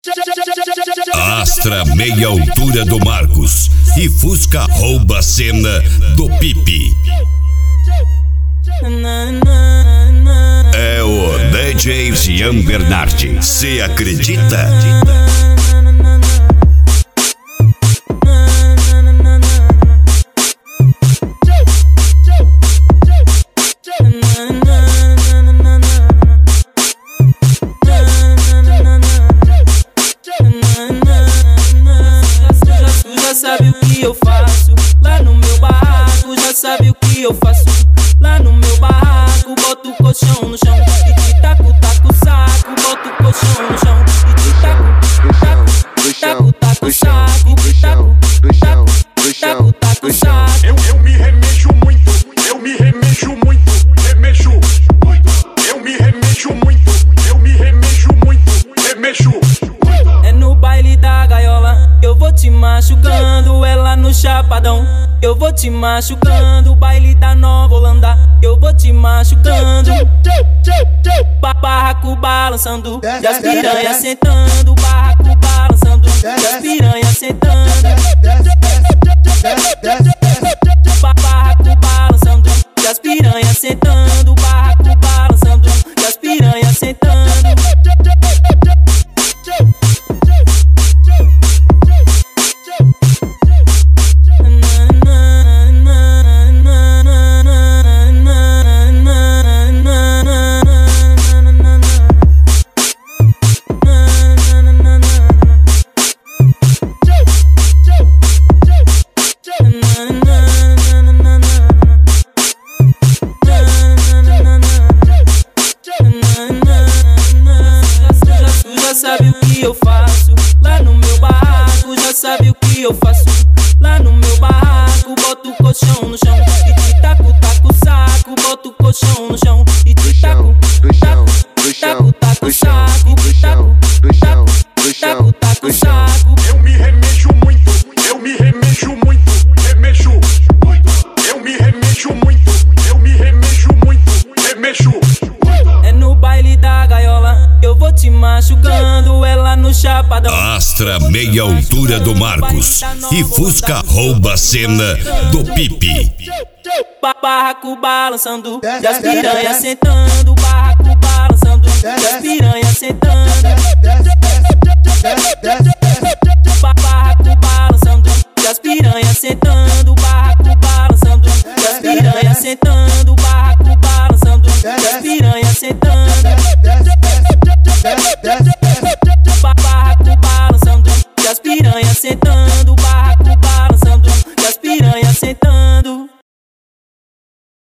Astra meia altura do Marcos e Fusca rouba a cena do Pipi. É o DJ Jean Bernardi, cê acredita? Já sabe o que eu faço lá no meu barraco, já sabe o que eu faço lá no meu barraco. Boto o colchão no chão e te taco, taco o saco. Boto o colchão no chão e te taco, taco, taco, taco o saco. Taco, taco, taco, taco o saco. Eu me remexo muito, eu me remexo muito, remexo muito. Eu me remexo muito, eu me remexo muito, remexo. É no baile da gaiola, eu vou te machucando. É lá no Chapadão, eu vou te machucando. Baile da Nova Holanda, eu vou te machucando. Barraco balançando, e as piranhas sentando. Barraco balançando, e as piranhas sentando. Barraco balançando, e as piranhas sentando. Barraco balançando, e as piranhas sentando. Já sabe o que eu faço lá no meu barraco, já sabe o que eu faço lá no meu barraco. Boto o colchão no chão e te taco, taco o saco. Boto o colchão no chão e te taco, taco, taco, taco o saco. Taco, taco, taco, taco o saco. Eu me remexo muito, eu me remexo muito, remexo muito. Eu me remexo muito, eu me remexo muito, remexo. É no baile da gaiola, eu vou te machucando. É lá no Chapadão. Astra meia altura do Marcos e Fusca rouba a cena do Pipi. Barraco balançando, e as piranhas sentando. Barraco balançando, e as piranhas sentando. Barraco balançando, e as piranhas sentando. Barraco balançando, e as piranhas sentando. Barraco balançando, e as piranhas sentando. Barraco balançando, e as piranhas sentando.